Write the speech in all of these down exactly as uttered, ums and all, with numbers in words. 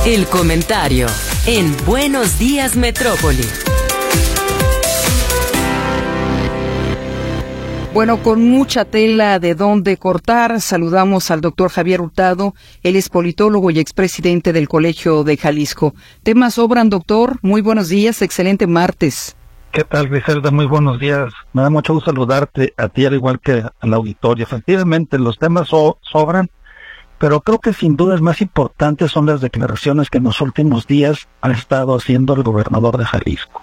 El comentario en Buenos Días Metrópoli. Bueno, con mucha tela de dónde cortar, saludamos al doctor Javier Hurtado. Él es politólogo y expresidente del Colegio de Jalisco. Temas sobran, doctor. Muy buenos días, excelente martes. ¿Qué tal, Griselda? Muy buenos días. Me da mucho gusto saludarte a ti, al igual que al auditorio. Efectivamente, los temas so- sobran, pero creo que sin duda es más importante son las declaraciones que en los últimos días ha estado haciendo el gobernador de Jalisco.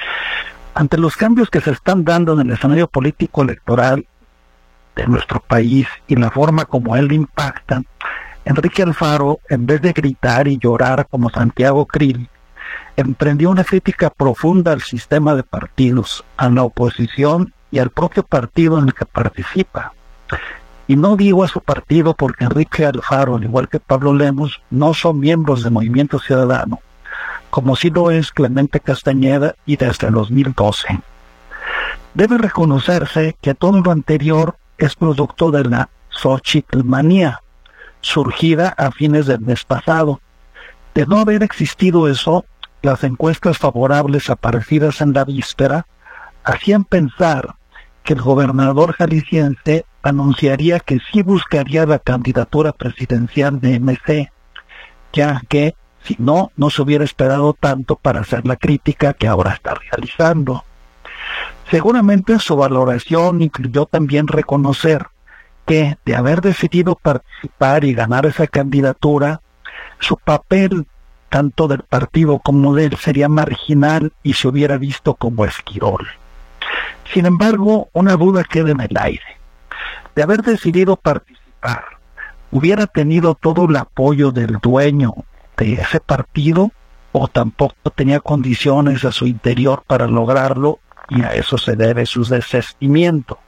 Ante los cambios que se están dando en el escenario político electoral de nuestro país y la forma como él impacta, Enrique Alfaro, en vez de gritar y llorar como Santiago Krill, emprendió una crítica profunda al sistema de partidos, a la oposición y al propio partido en el que participa. Y no digo a su partido porque Enrique Alfaro, al igual que Pablo Lemus, no son miembros de Movimiento Ciudadano, como sí lo es Clemente Castañeda y desde el dos mil doce. Debe reconocerse que todo lo anterior es producto de la Xochitlmanía, surgida a fines del mes pasado. De no haber existido eso, las encuestas favorables aparecidas en la víspera hacían pensar que el gobernador jalisciense anunciaría que sí buscaría la candidatura presidencial de M C, ya que si no, no se hubiera esperado tanto para hacer la crítica que ahora está realizando. Seguramente su valoración incluyó también reconocer que, de haber decidido participar y ganar esa candidatura, su papel, tanto del partido como de él, sería marginal y se hubiera visto como esquirol. Sin embargo, una duda queda en el aire. De haber decidido participar, ¿hubiera tenido todo el apoyo del dueño de ese partido o tampoco tenía condiciones a su interior para lograrlo y a eso se debe su desistimiento?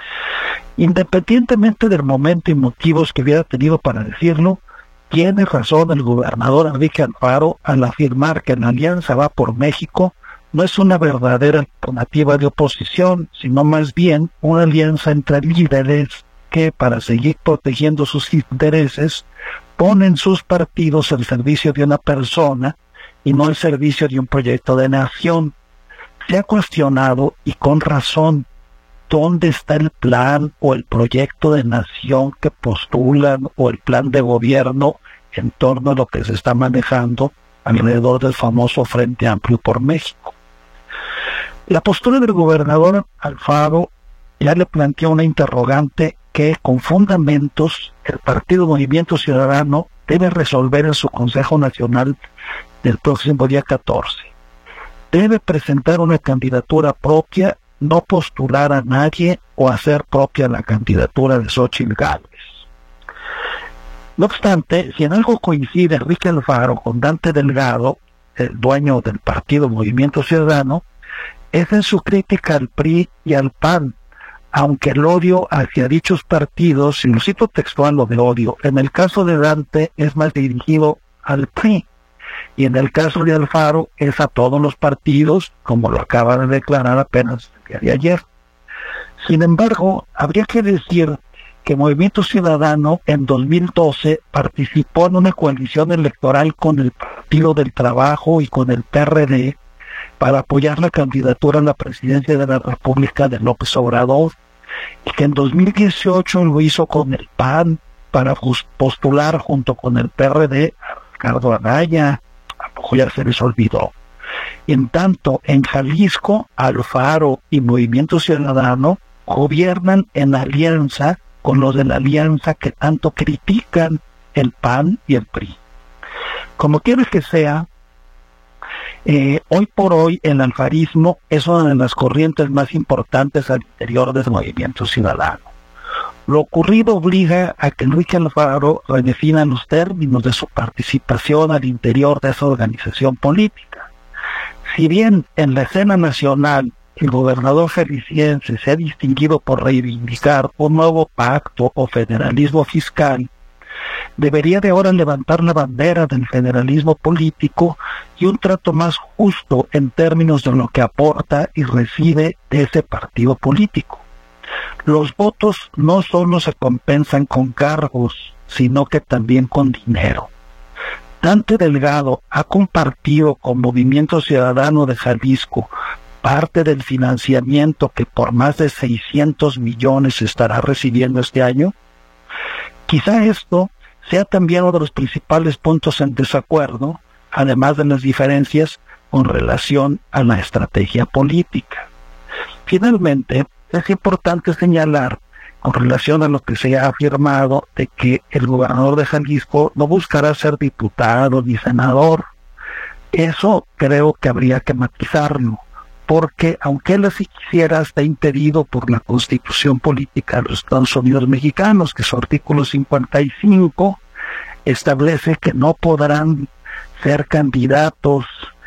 Independientemente del momento y motivos que hubiera tenido para decirlo, tiene razón el gobernador Enrique Alfaro al afirmar que la Alianza Va por México no es una verdadera alternativa de oposición, sino más bien una alianza entre líderes que, para seguir protegiendo sus intereses, ponen sus partidos al servicio de una persona y no al servicio de un proyecto de nación. Se ha cuestionado, y con razón, dónde está el plan o el proyecto de nación que postulan o el plan de gobierno en torno a lo que se está manejando alrededor del famoso Frente Amplio por México. La postura del gobernador Alfaro ya le planteó una interrogante que, con fundamentos, el Partido Movimiento Ciudadano debe resolver en su Consejo Nacional del próximo día catorce. Debe presentar una candidatura propia, no postular a nadie o hacer propia la candidatura de Xóchitl Gálvez. No obstante, si en algo coincide Enrique Alfaro con Dante Delgado, el dueño del Partido Movimiento Ciudadano, es en su crítica al P R I y al P A N, aunque el odio hacia dichos partidos, y lo cito textual lo de odio, en el caso de Dante es más dirigido al P R I, y en el caso de Alfaro es a todos los partidos, como lo acaba de declarar apenas el día de ayer. Sin embargo, habría que decir que Movimiento Ciudadano en dos mil doce participó en una coalición electoral con el Partido del Trabajo y con el P R D para apoyar la candidatura a la presidencia de la República de López Obrador, y que en dos mil dieciocho lo hizo con el P A N para postular junto con el P R D a Ricardo Anaya. A poco ya se les olvidó. En tanto, en Jalisco, Alfaro y Movimiento Ciudadano gobiernan en alianza con los de la alianza que tanto critican el P A N y el P R I. Como quiera que sea, eh, hoy por hoy el alfarismo es una de las corrientes más importantes al interior del Movimiento Ciudadano. Lo ocurrido obliga a que Enrique Alfaro redefina los términos de su participación al interior de esa organización política. Si bien en la escena nacional el gobernador jalisciense se ha distinguido por reivindicar un nuevo pacto o federalismo fiscal, debería de ahora levantar la bandera del federalismo político y un trato más justo en términos de lo que aporta y recibe de ese partido político. Los votos no solo se compensan con cargos, sino que también con dinero. Dante Delgado ha compartido con Movimiento Ciudadano de Jalisco parte del financiamiento que por más de seiscientos millones estará recibiendo este año, quizá esto sea también uno de los principales puntos en desacuerdo, además de las diferencias con relación a la estrategia política. Finalmente, es importante señalar, con relación a lo que se ha afirmado, de que el gobernador de Jalisco no buscará ser diputado ni senador. Eso creo que habría que matizarlo, porque aunque él así quisiera, está impedido por la Constitución Política de los Estados Unidos Mexicanos, que su artículo cincuenta y cinco establece que no podrán ser candidatos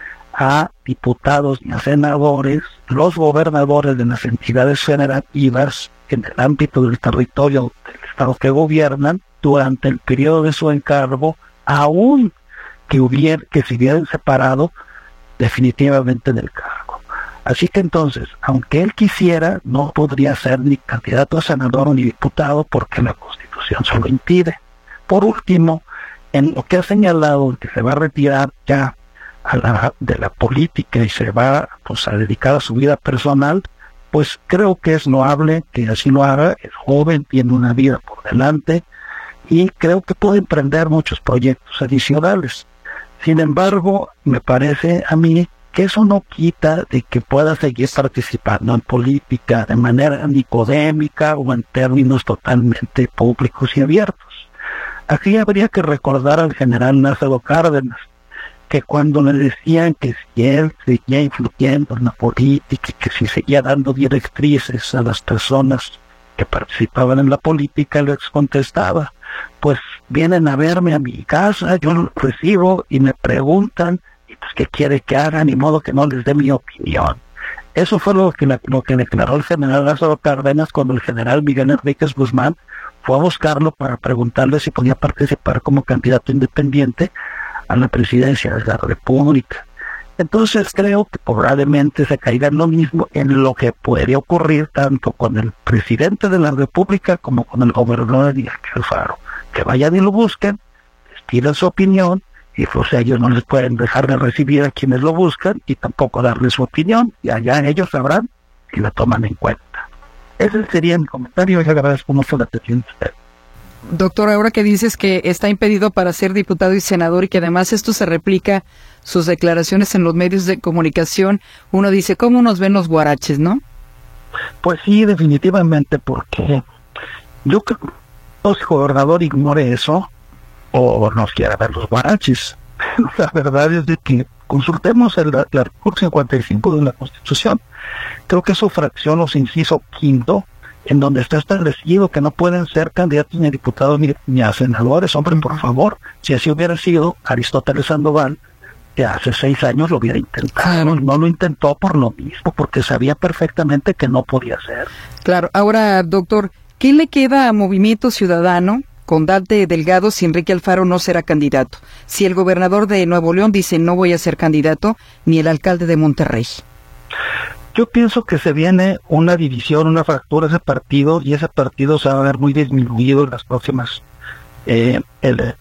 a diputados ni a senadores los gobernadores de las entidades federativas en el ámbito del territorio del estado que gobiernan durante el periodo de su encargo, aún que hubiera, que se hubieran separado definitivamente del cargo. Así que entonces, aunque él quisiera, no podría ser ni candidato a senador ni diputado porque la Constitución se lo impide. Por último, en lo que ha señalado que se va a retirar ya a la, de la política y se va pues, a dedicar a su vida personal, pues creo que es loable que así lo haga. Es joven, tiene una vida por delante y creo que puede emprender muchos proyectos adicionales. Sin embargo, me parece a mí que eso no quita de que pueda seguir participando en política de manera nicodémica o en términos totalmente públicos y abiertos. Aquí habría que recordar al general Lázaro Cárdenas, que cuando le decían que si él seguía influyendo en la política, que si seguía dando directrices a las personas que participaban en la política, les contestaba, pues vienen a verme a mi casa, yo los recibo y me preguntan, y pues qué quiere que haga, ni modo que no les dé mi opinión. Eso fue lo que, lo que declaró el general Lázaro Cárdenas cuando el general Miguel Enríquez Guzmán fue a buscarlo para preguntarle si podía participar como candidato independiente a la presidencia de la República. Entonces creo que probablemente se caiga en lo mismo en lo que puede ocurrir tanto con el presidente de la República como con el gobernador de Alfaro, que vayan y lo busquen, les pidan su opinión y pues ellos no les pueden dejar de recibir a quienes lo buscan y tampoco darles su opinión, y allá ellos sabrán si la toman en cuenta. Ese sería mi comentario y agradezco mucho la atención de usted. Doctor, ahora que dices que está impedido para ser diputado y senador y que además esto se replica sus declaraciones en los medios de comunicación, uno dice, ¿cómo nos ven los guaraches, no? Pues sí, definitivamente, porque yo creo que el gobernador ignore eso o nos quiera ver los guaraches. La verdad es de que consultemos el, el artículo cincuenta y cinco de la Constitución. Creo que es su fracción o su inciso quinto, en donde está establecido que no pueden ser candidatos ni a diputados ni, ni a senadores. Hombre, por favor, si así hubiera sido, Aristóteles Sandoval, que hace seis años lo hubiera intentado, no lo intentó por lo mismo, porque sabía perfectamente que no podía ser. Claro. Ahora, doctor, ¿qué le queda a Movimiento Ciudadano con Dante Delgado si Enrique Alfaro no será candidato? Si el gobernador de Nuevo León dice no voy a ser candidato, ni el alcalde de Monterrey. Yo pienso que se viene una división, una fractura de ese partido, y ese partido se va a ver muy disminuido en las próximas. Eh, el,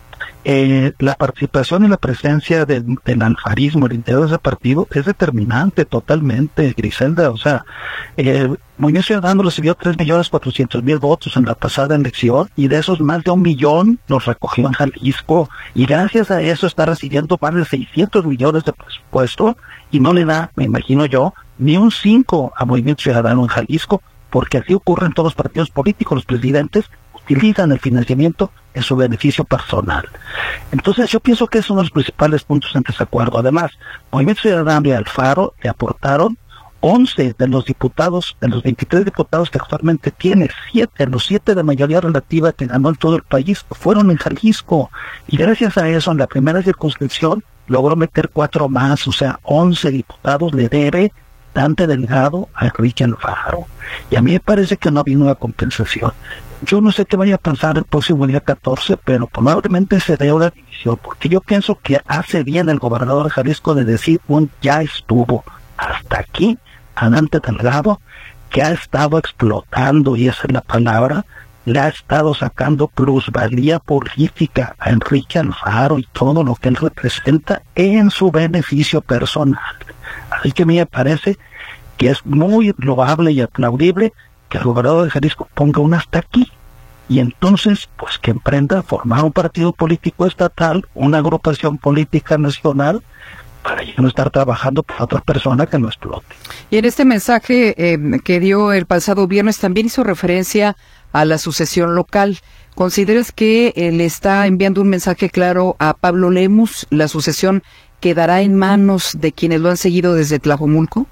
eh, la participación y la presencia del, del alfarismo, el interior de ese partido, es determinante totalmente, Griselda. O sea, el Movimiento Ciudadano recibió tres millones cuatrocientos mil votos en la pasada elección, y de esos más de un millón los recogió en Jalisco, y gracias a eso está recibiendo más de seiscientos millones de presupuesto, y no le da, me imagino yo, ni un cinco a Movimiento Ciudadano en Jalisco, porque así ocurre en todos los partidos políticos. Los presidentes utilizan el financiamiento en su beneficio personal. Entonces yo pienso que es uno de los principales puntos en desacuerdo. Además, Movimiento Ciudadano y Alfaro le aportaron once de los diputados, de los veintitrés diputados que actualmente tiene, siete, los siete de mayoría relativa que ganó en todo el país, fueron en Jalisco, y gracias a eso en la primera circunscripción logró meter cuatro más, o sea, once diputados le debe Dante Delgado a Enrique Alfaro, y a mí me parece que no vino una compensación. Yo no sé qué vaya a pasar el próximo día catorce, pero probablemente se dé una división, porque yo pienso que hace bien el gobernador de Jalisco de decir un ya estuvo hasta aquí a Dante Delgado, que ha estado explotando, y esa es la palabra, le ha estado sacando plusvalía política a Enrique Alfaro y todo lo que él representa en su beneficio personal. Así que a mí me parece que es muy loable y aplaudible que el gobernador de Jalisco ponga un hasta aquí. Y entonces, pues que emprenda a formar un partido político estatal, una agrupación política nacional, para ya no estar trabajando para otra persona que lo explote. Y en este mensaje eh, que dio el pasado viernes también hizo referencia a la sucesión local. ¿Consideras que eh, le está enviando un mensaje claro a Pablo Lemus? ¿La sucesión quedará en manos de quienes lo han seguido desde Tlajomulco?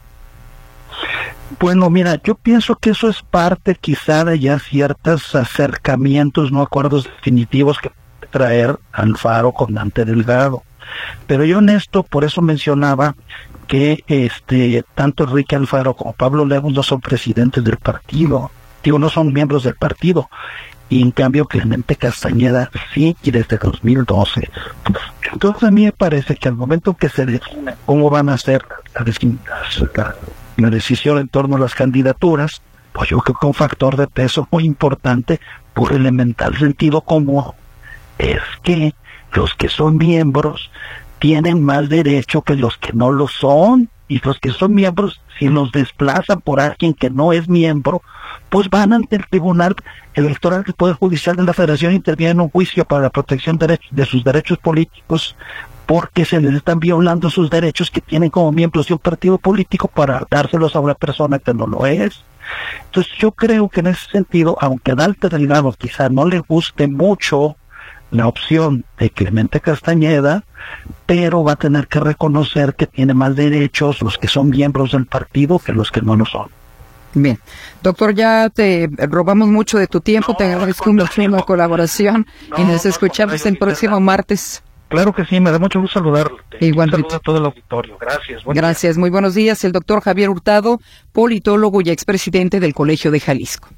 Bueno, mira, yo pienso que eso es parte quizá de ya ciertos acercamientos, no acuerdos definitivos que puede traer Alfaro con Dante Delgado. Pero yo en esto, por eso mencionaba que este tanto Enrique Alfaro como Pablo Lemus no son presidentes del partido, digo, no son miembros del partido, y en cambio Clemente Castañeda sí, y desde dos mil doce. Entonces a mí me parece que al momento que se define cómo van a ser las, la, la decisión en torno a las candidaturas, pues yo creo que un factor de peso muy importante por elemental sentido común es que los que son miembros tienen más derecho que los que no lo son, y los que son miembros, si los desplazan por alguien que no es miembro, pues van ante el Tribunal Electoral del Poder Judicial de la Federación, interviene en un juicio para la protección de, de sus derechos políticos, porque se les están violando sus derechos que tienen como miembros de un partido político para dárselos a una persona que no lo es. Entonces yo creo que en ese sentido, aunque a Dante Delgado quizá no le guste mucho la opción de Clemente Castañeda, pero va a tener que reconocer que tiene más derechos los que son miembros del partido que los que no lo son. Bien, doctor, ya te robamos mucho de tu tiempo, no, te agradezco mucho la colaboración no, y nos no, escuchamos no, el próximo martes. Claro que sí, me da mucho gusto saludarte. Igualmente. Saludo a todo el auditorio. Gracias. Gracias, día. Muy buenos días. El doctor Javier Hurtado, politólogo y expresidente del Colegio de Jalisco.